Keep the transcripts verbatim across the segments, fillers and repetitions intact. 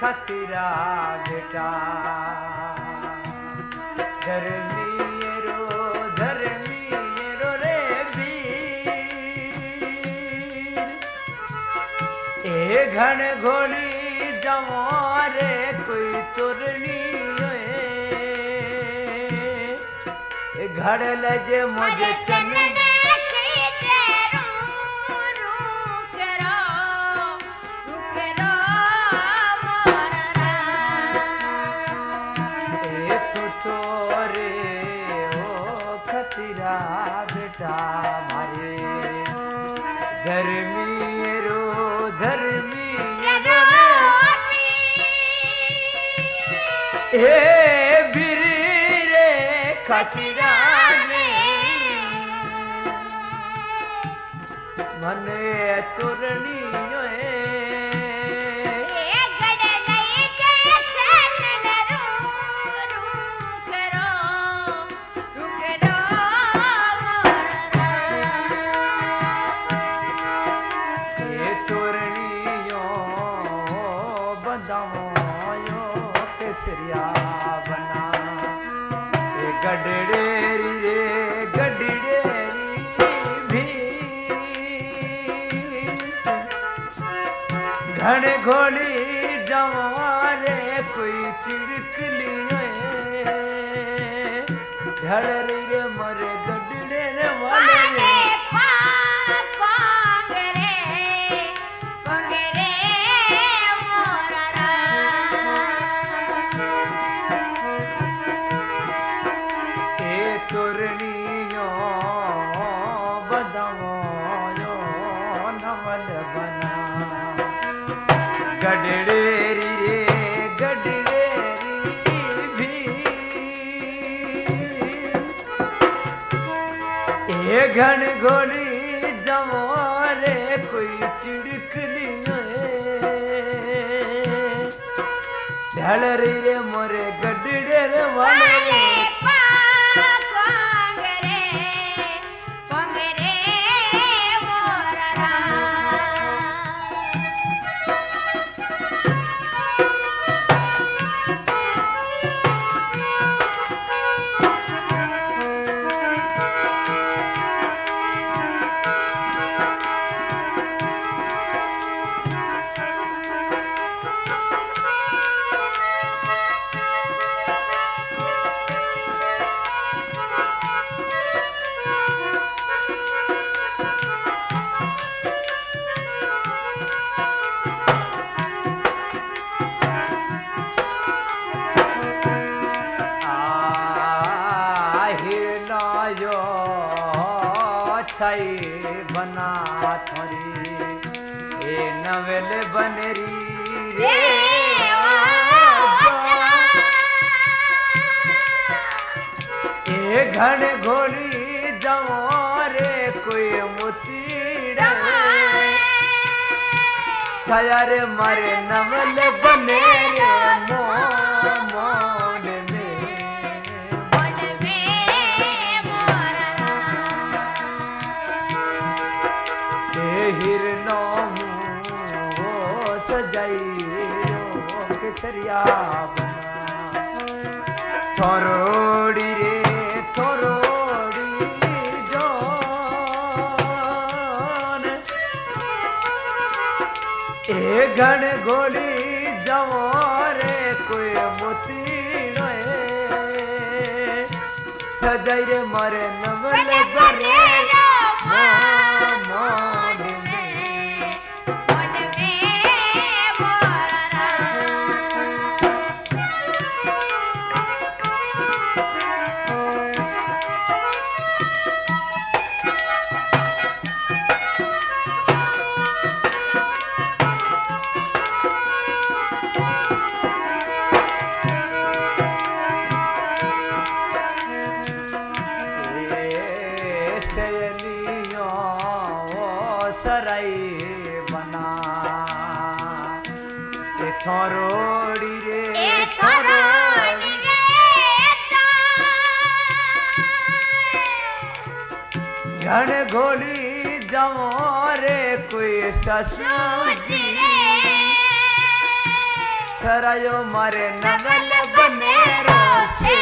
खतरा बेटा धर्मीरो धर्मीरो रे वीर ए घन घोड़ी जवारे कोई तुरनी घड़ लजे मुझे चने बेटा मारे धर्मीरो धर्मीरो ए वीर रे खतरा मने तुरनी केसरिया बना गडरेरी रे गडरेरी भी घन घोड़ी जवारे कोई चिड़कली झड़री रे मरे गडरे रे वाले गडरेरी रे गडरेरी भी ए घन घोड़ी जवारे कोई चिड़कली ढलरी रे मोरे गडरे रे वाले बना थोड़ी ए नवेल बनरी रे ए घन घोड़ी जवारे कोई मोतीड़ा छाया रे मारे नवल बने रे मो मोन में हिरनो सजाई केसरिया बना थोरोड़ी रे थोरोड़ी जोन ए घन घोड़ी जवारे कोई मोती सजाई रे मारे नवल बने बना थोरोड़ी रे थोरोड़ी घन घोड़ी जवारे कोई ससुर सरायो मारे नवल बनेरो से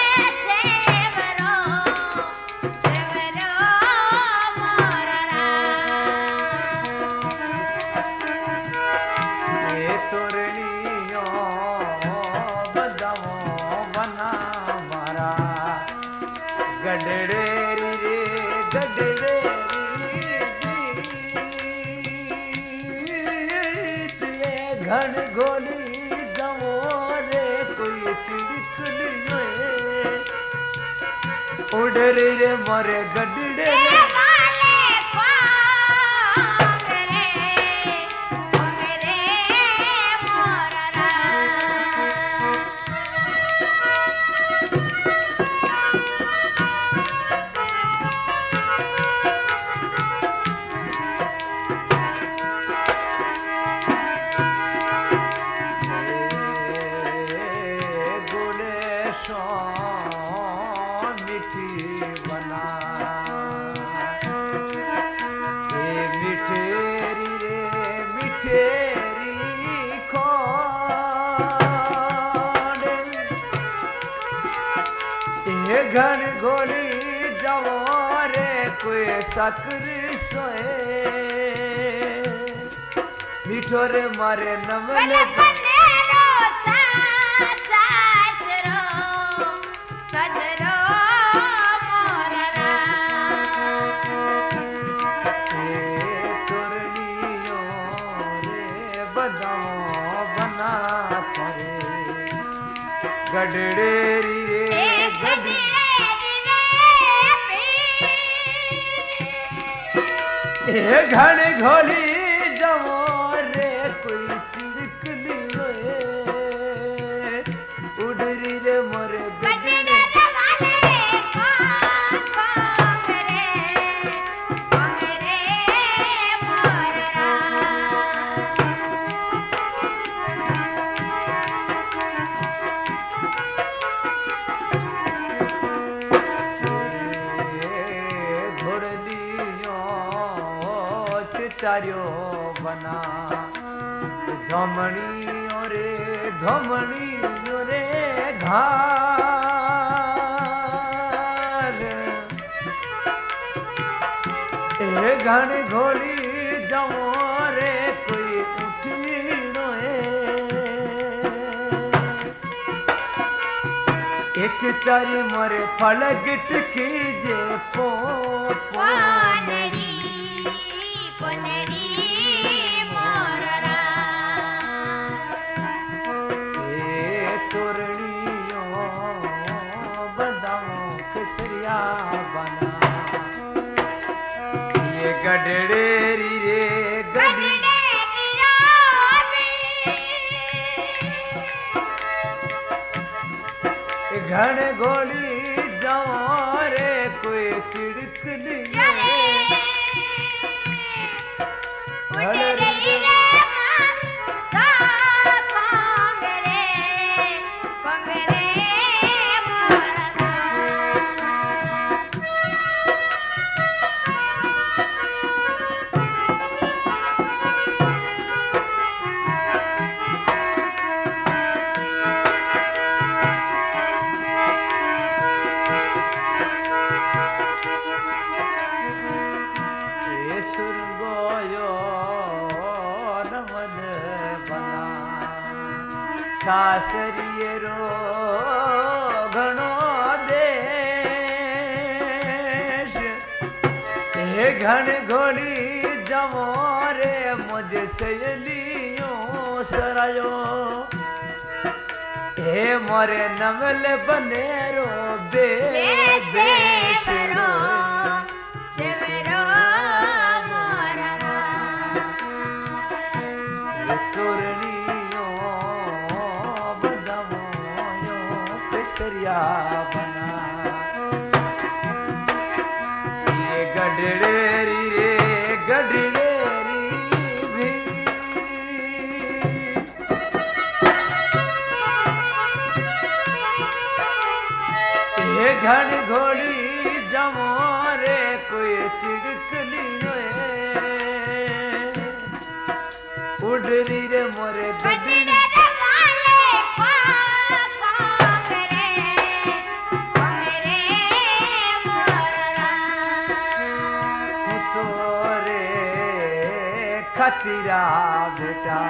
घन गोली जमो रे कोई चिड़कलियो उड़ रे रे मरे गडड़े घन गोली जाओ रे कोई सकरी सोए मिठो रे मारे नवल बनेरो सासरो सजरो मोररा ए तोरनियो रे बदाओ बना परे गडड़े रे गडड़े घन घोली जमो रे कोई चिड़कली उड़री रे मोरे गडड़े चारियो बना धमनी रे धमनी रे घाल ए घन घोली जमो रे कोई उठी नोए एक चारी मरे फल गिट कीजे पो पोनड़ी पोनड़ी मोररा ए तोरनियो बदाओ केसरिया बना ये गडड़े री रे गडड़े घन गोली जाओ रे कोई चिड़कली सासरिये रो घणो देश ए घन घोड़ी जमो रे मुझे सहेलियों सरायो ए मोरे नवल बनेरो बे बेसरो देवरो मोररा बना ये गडड़े री रे गडड़े री भी ये घन घोड़ी जमो रे कोई चिड़कली उड़री रे मोरे गडड़े खतीरा बेटा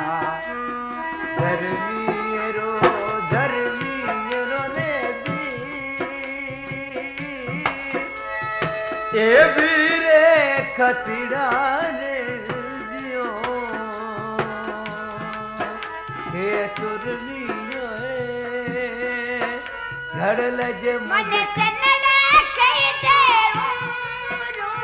धर्मी रो धर्मी रो ने दी ए वीरे खतीरा ने दियो हे सुरनियो घड़ लज मन सन्ना कही दे